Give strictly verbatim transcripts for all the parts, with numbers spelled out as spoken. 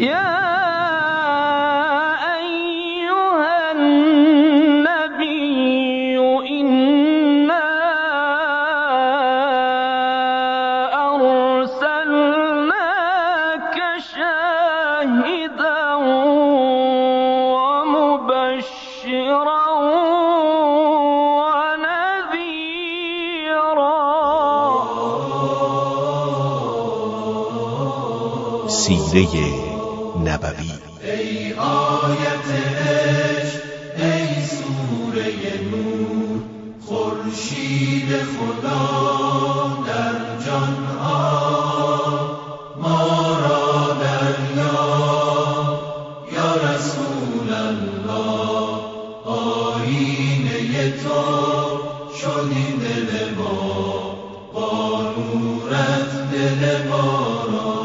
سیره نبوی. ای آیت عشق، ای سوره نور، خورشید خدا در جان ها ما را دریاب یا رسول الله. آیینه تو شد این دل ما، با نورت دل ما را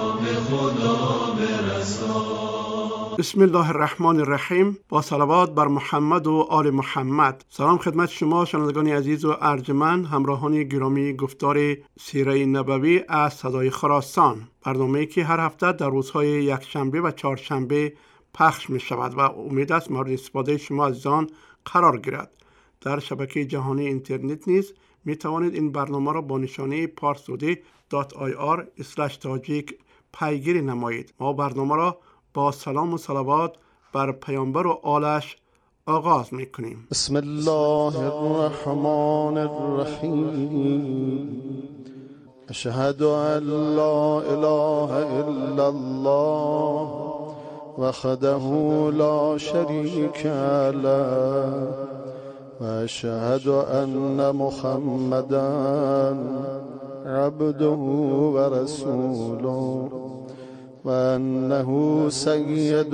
بسم الله الرحمن الرحیم. با صلوات بر محمد و آل محمد. سلام خدمت شما شنوندگان عزیز و ارجمند، همراهان گرامی گفتار سیره نبوی از صدای خراسان، برنامه‌ای که هر هفته در روزهای یکشنبه و چهارشنبه پخش می شود و امید است مورد استفاده شما عزیزان قرار گیرد. در شبکه جهانی اینترنت نیز می توانید این برنامه را با نشانه پارسودی دات آی آر اسلش تاجیک پیگیری نمایید. ما برنامه را با سلام و صلوات بر پیامبر و آلش آغاز میکنیم. بسم الله الرحمن الرحیم. اشهد ان لا اله الا الله وحده لا شریک له و اشهد ان محمدا عبده و رسوله و انه سید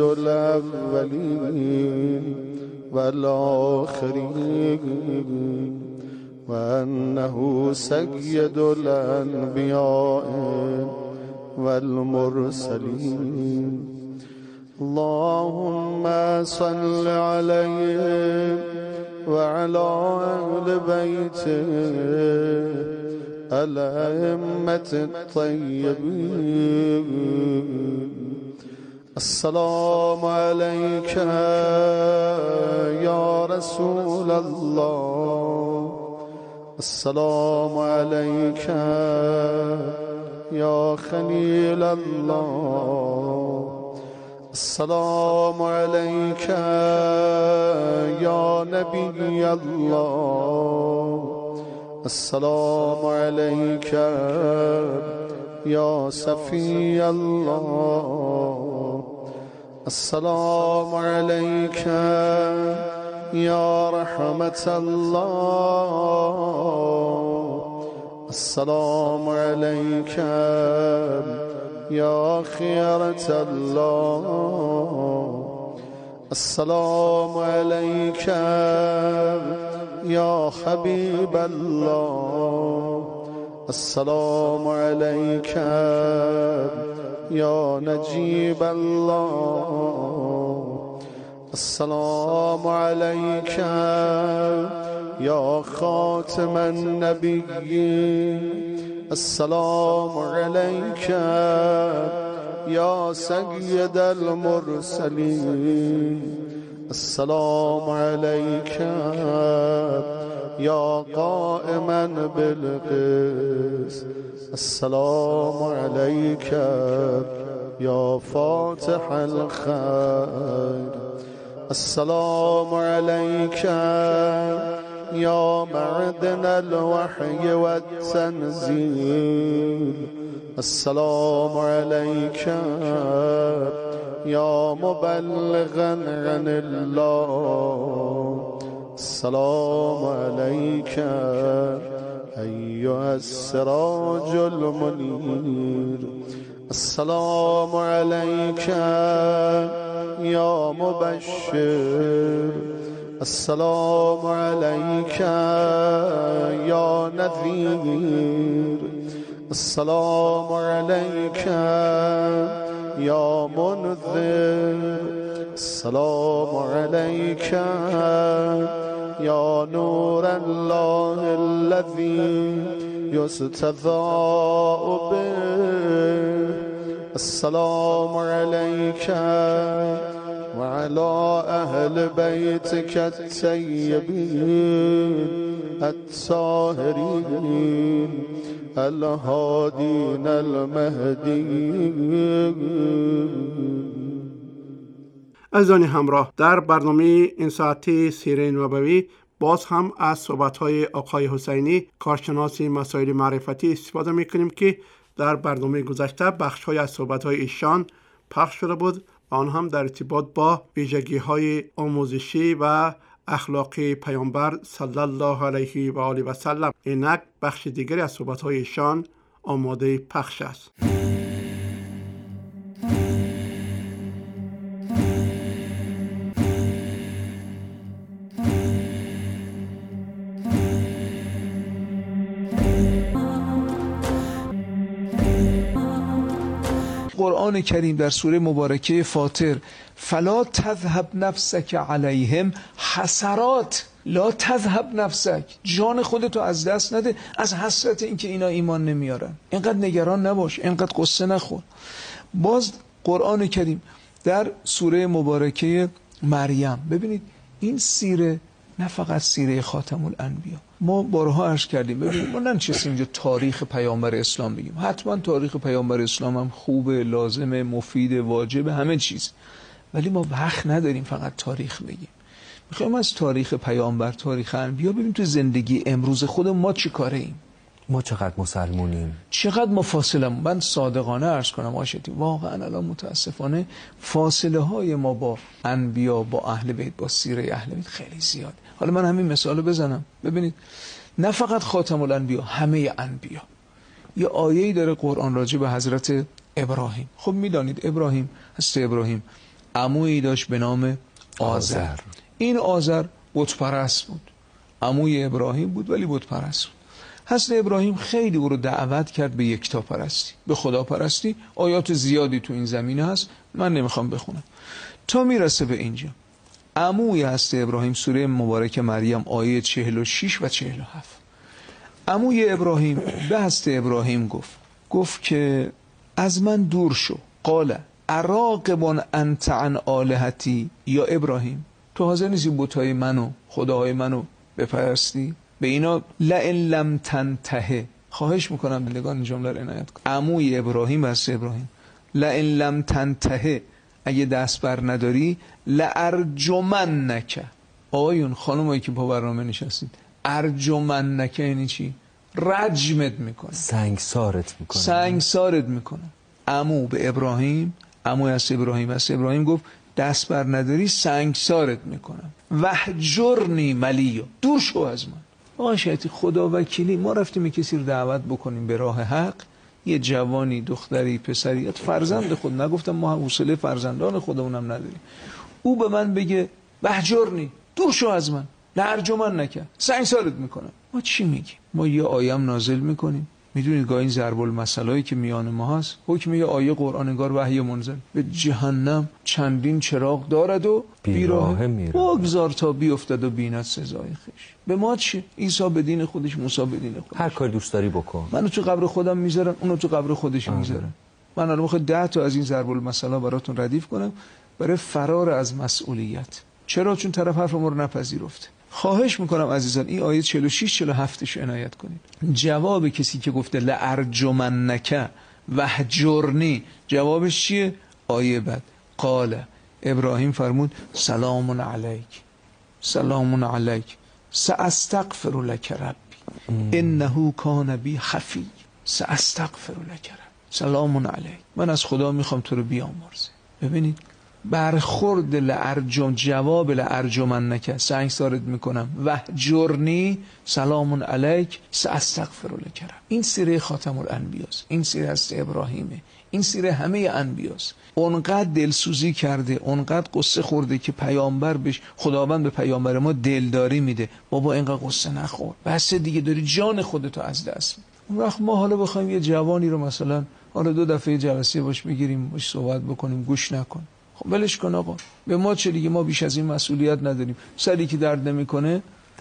الاولین و الاخرین و انه سید الانبیاء و المرسلین. اللهم صل علیه و علی اهل بیته الائمة الطیبین. السلام علیک یا رسول الله. السلام علیک یا خلیل الله. السلام علیک یا نبی الله. السلام علیک یا صفی الله. السلام علیک یا رحمت الله. السلام علیک یا خیرت الله. السلام علیک یا حبیب الله. السلام علیک یا نجیب الله. السلام علیک یا خاتم النبیین. السلام علیک یا سید المرسلین. السلام علیک یا قائما بالقسط. السلام علیک یا فاتح الخیر. السلام علیک یا معدن الوحی والتنزیل. السلام علیک یا مبلغا عن الله. السلام علیک ایها السراج المنیر. السلام علیک یا مبشر. السلام علیک یا نذیر. السلام علیک یا منذر. السلام علیک یا نور الله الذی یستضاء به السلام عليك وعلى أهل بيتك الطيبين الطاهرين الهادين المهديين. عزیزان همراه، در برنامه این ساعتی سیره نبوی باز هم از صحبت‌های آقای حسینی کارشناس مسائل معرفتی استفاده می‌کنیم که در برنامه گذشته بخش‌های از صحبت‌های ایشان پخش شده بود و آن هم در ارتباط با ویژگی‌های آموزشی و اخلاقی پیامبر صلی الله علیه و آله و سلم. اینک بخش دیگری از صحبت‌های ایشان آماده پخش است. قرآن کریم در سوره مبارکه فاطر فلا تذهب نفسک علیهم حسرات، لا تذهب نفسک، جان خودتو از دست نده از حسرت اینکه اینا ایمان نمیارن. اینقدر نگران نباش، اینقدر قصه نخور. باز قرآن کریم در سوره مبارکه مریم، ببینید این سیره نه فقط سیره خاتم الانبیا، ما بارها عرض کردیم ببینید ما ننشستیم اینجا تاریخ پیامبر اسلام بگیم، حتما تاریخ پیامبر اسلام هم خوبه، لازمه، مفید، واجب، همه چیز، ولی ما وقت نداریم فقط تاریخ بگیم. میخوایم از تاریخ پیامبر، تاریخ انبیا ببینیم تو زندگی امروز خود ما چی کاره ایم، ما چقدر مسلمونیم، چقدر ما فاصله. من صادقانه عرض کنم آشتی، واقعا الان متاسفانه فاصله های ما با انبیا، با اهل بیت، با سیره اهل بیت خیلی زیاد. حالا من همین مثالو بزنم، ببینید نه فقط خاتم الانبیا، همه انبیا. یه آیه‌ای داره قرآن راجع به حضرت ابراهیم. خب میدانید ابراهیم، حضرت ابراهیم عمویی داشت به نام آذر. این آذر بت پرست بود، عموی ابراهیم بود ولی بت پرست بود. حضرت ابراهیم خیلی او رو دعوت کرد به یکتا پرستی، به خدا پرستی. آیات زیادی تو این زمینه هست، من نمیخوام بخونم. تا میرسه به اینجا عموی حضرت ابراهیم، سوره مبارک مریم آیه چهل و شش و چهل و هفت، عموی ابراهیم به حضرت ابراهیم گفت گفت که از من دور شو. قال اراغب انت عن آلهتی یا ابراهیم، تو حاضر نیستی بت‌های منو، خداهای منو بپرستی؟ به اینا لئن لم تنتهه، خواهش میکنم بندگان این جمله رو عنایت کن. عموی ابراهیم هست ابراهیم، لئن لم تنتهه، اگه دست بر نداری لارجمنک. آقایون خانمایی که با برنامه نشستید، ارجمنک یعنی چی؟ رجمت میکنه، سنگسارت میکنه، سنگسارت میکنه. عمو به ابراهیم، عمو هست ابراهیم هست ابراهیم گفت دست بر نداری سنگسارت میکنم. وحجرنی ملیو، دور شو از من. آقا شایدی خدا وکیلی ما رفتیم کسی رو دعوت بکنیم به راه حق، یه جوانی، دختری، پسری، فرزند خود، نگفتم ما حوصله فرزندان خودمونم نداریم، او به من بگه وحجرنی، دور شو از من، لارجمن نکن، سنگسارت میکنم. ما چی میگیم؟ ما یه آیم نازل میکنیم. میدونید گاهی این ضرب المثلایی که میان ما هست، حکم یه آیه قرآن انگار وحی منزل، به جهنم چندین چراغ دارد و بیراه میره، بگذار تا بیفتد و بیند سزای خویش. به ما چی؟ عیسی به دین خودش، موسی به دین خودش، هر کار دوست داری بکن. منو تو قبر خودم میذارن، اونو تو قبر خودش میذارن. من الان میخوام ده تا از این ضرب المثلا براتون ردیف کنم برای فرار از مسئولیت. چرا؟ چون طرف حرف ما رو نپذیرفته. خواهش میکنم عزیزان این آیه چهل و شش چهل و هفت ش عنایت کنید. جواب کسی که گفته لارجمنک وحجرنی، جوابش چیه؟ آیه بعد قال ابراهیم فرمود سلام علیک، سلام علیک ساستغفر لک ربی انه کان بی خفی، ساستغفر لک ربی، سلام علیک، من از خدا میخوام تو رو بیامرزه. ببینید برخورد لارجم، جواب لارجمنک، سنگسارت میکنم، وحجرنی سلام علیک ساستغفر لک ربی. این سیره خاتم الانبیاست، این سیره است ابراهیمه، این سیره همه انبیاست. اونقدر دلسوزی کرده، اونقدر قصه خورده که پیامبر بهش، خداوند به پیامبر ما دلداری میده، بابا اینقدر قصه نخور، بس دیگه داری جان خودتو از دست میدی. اون وقت ما حالا بخوایم یه جوانی رو مثلا حالا دو دفعه جلسه باش بگیریم، باش صحبت بکنیم، گوش نکن، خب ولش کن آقا، به ما چه دیگه، ما بیش از این مسئولیت نداریم. سری که درد نمیکنه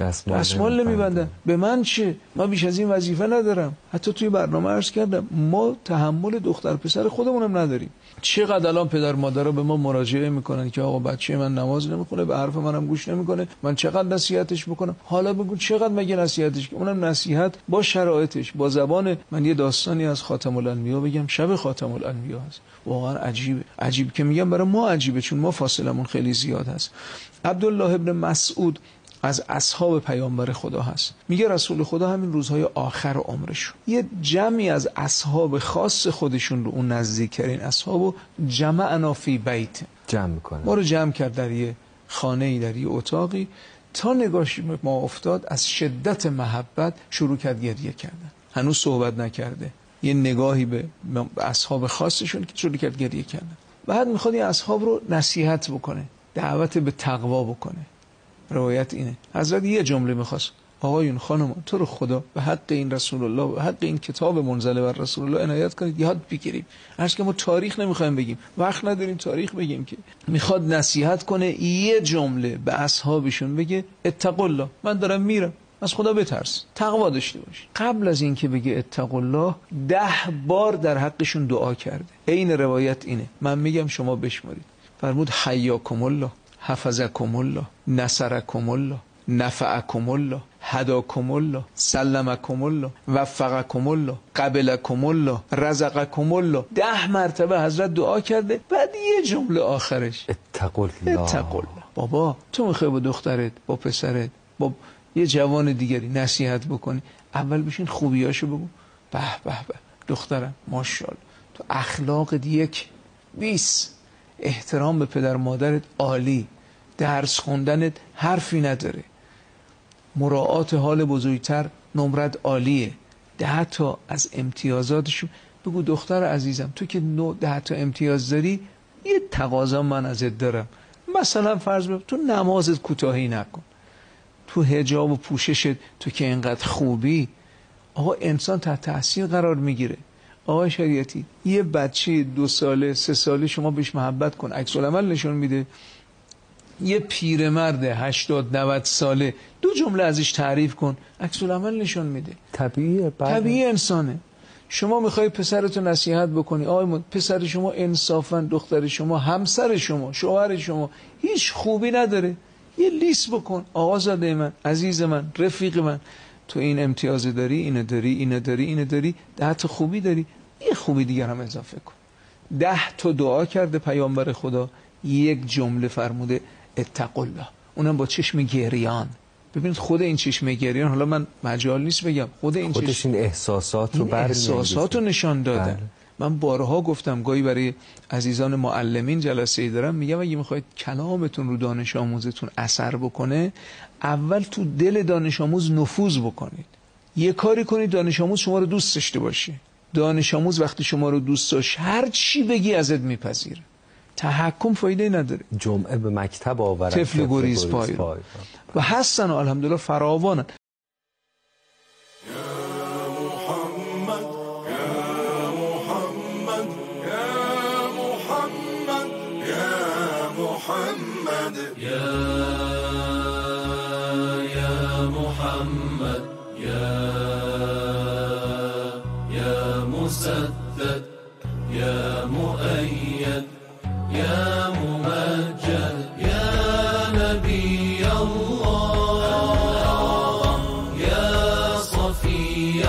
دستمال نمیبندن. به من چه؟ ما بیش از این وظیفه ندارم. حتی توی برنامه عرض کردم ما تحمل دختر پسر خودمونم نداریم. چقدر الان پدر مادرها به ما مراجعه میکنن که آقا بچه من نماز نمیخونه، به حرف منم گوش نمیکنه، من چقدر نصیحتش بکنم. حالا بگو چقدر مگه نصیحتش کنم؟ اونم نصیحت با شرایطش، با زبان. من یه داستانی از خاتم الانبیا بگم، شب خاتم الانبیا هست، واقعا عجیبه. عجیب که میگم برای ما عجیبه چون ما فاصلمون خیلی زیاد هست. عبدالله ابن مسعود از اصحاب پیامبر خدا هست. میگه رسول خدا همین روزهای آخر عمرشون یه جمعی از اصحاب خاص خودشون رو، اون نزدیکترین اصحابو جمعنا فی بیت، جمع میکنه، ما رو جمع کرد در یه خانه‌ای، در یه اتاقی. تا نگاهش ما افتاد از شدت محبت شروع کرد گریه کردن. هنوز صحبت نکرده، یه نگاهی به اصحاب خاصشون که شروع کرد گریه کردن. بعد میخواد این اصحاب رو نصیحت بکنه، دعوت به تقوا بکنه. روایت اینه حضرت یه جمله میخواست: آقایون خانم تو رو خدا به حق این رسول الله، به حق این کتاب منزل بر رسول الله عنایت کنید یاد بگیریم. عرض که ما تاریخ نمیخوایم بگیم، وقت نداریم تاریخ بگیم. که میخواد نصیحت کنه، یه جمله به اصحابشون بگه اتقوا الله، من دارم میرم، از خدا بترس، تقوا داشته باش. قبل از این که بگه اتقوا الله ده بار در حقشون دعا کرده. این روایت اینه، من میگم شما بشمارید. فرمود حیاکم الله، حفظکم الله، نصرکم الله، نفعکم الله، هداکم الله، سلمکم الله، وفقکم الله، قبلکم الله، رزقکم الله. ده مرتبه حضرت دعا کرده. بعد یه جمله آخرش اتقوا الله. اتقوا الله. بابا تو میخوای با دخترت، با پسرت، با یه جوان دیگری نصیحت بکنی، اول بشین خوبیاشو بگو. به به به دخترم ماشاءالله تو اخلاقت یک بیس، احترام به پدر مادرت عالی، درس خوندنت حرفی نداره، مراعات حال بزرگتر نمرت عالیه، ده تا از امتیازاتشو بگو. دختر عزیزم تو که نو ده تا امتیاز داری، یه تقاضا من ازت دارم. مثلا فرض بگو تو نمازت کوتاهی نکن، تو حجاب و پوششت تو که اینقدر خوبی. آقا انسان تحت تاثیر قرار میگیره. آقا شریعتی یه بچه دو ساله سه ساله شما بهش محبت کن، عکس العمل نشون میده. یه پیرمرد هشتاد نود ساله دو جمله ازش تعریف کن، عکس العمل نشون میده. طبیعیه، طبیعی انسانه. شما میخوای پسرتو نصیحت بکنی، آقا پسر شما انصافا، دختر شما، همسر شما، شوهر شما هیچ خوبی نداره، یه لیست بکن. آقا زاده من، عزیز من، رفیق من، تو این امتیاز داری، اینو داری، اینو داری، اینو داری، ده تا خوبی داری، یه خوبی دیگر هم اضافه کن. ده تا دعا کرده پیامبر خدا، یک جمله فرموده اتقوا الله، اونم با چشم گریان. ببینید خود این چشم گریان، حالا من مجال نیست بگم، خود این خودش چشم این احساسات رو برمی‌انگیزه، احساسات رو نشان دادن. بله. من بارها گفتم، گاهی برای عزیزان معلمین جلسه‌ای دارم، میگم اگه میخواید کلامتون رو دانش آموزتون اثر بکنه، اول تو دل دانش آموز نفوذ بکنید. یه کاری کنید دانش آموز شما رو دوست داشته باشه. دانش آموز وقتی شما رو دوست داشت، هر چی بگی ازت میپذیره. تحکم فایده نداره. جمعه به مکتب آورد طفل گریز پای و هستن و الحمدلله فراوانن. مسدد يا مؤيد يا ممجد يا نبي الله يا صفي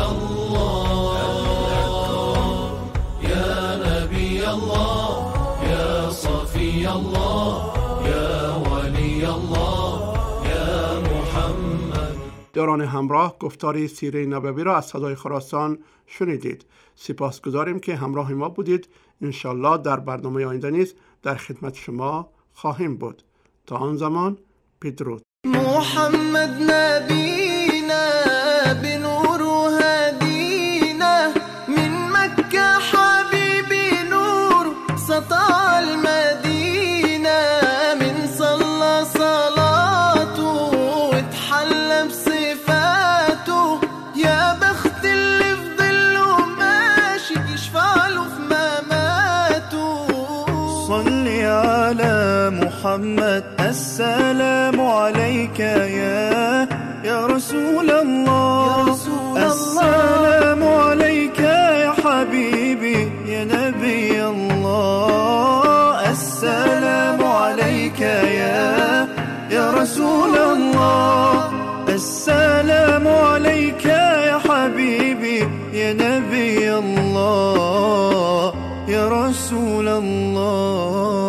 الله يا نبي الله يا صفي الله يا ولي الله يا محمد. یاران همراه، گفتاری سیره نبوی را از صدای خراسان شنیدید. سپاسگزاریم که همراه ما بودید. انشالله در برنامه آینده نیز در خدمت شما خواهیم بود. تا آن زمان بدرود. محمد نبینا بنور هدینا من مکه حبیبی نور سطع المدینه من صلى صلاته وتحلى بصفاته يا بخت اللي في ظله ماشي يشفع له في مماته. صلي على محمد السلام عليك يا يا رسول الله، السلام عليك يا حبيبي يا نبي الله، السلام عليك يا يا رسول الله، السلام عليك يا حبيبي يا نبي الله يا رسول الله.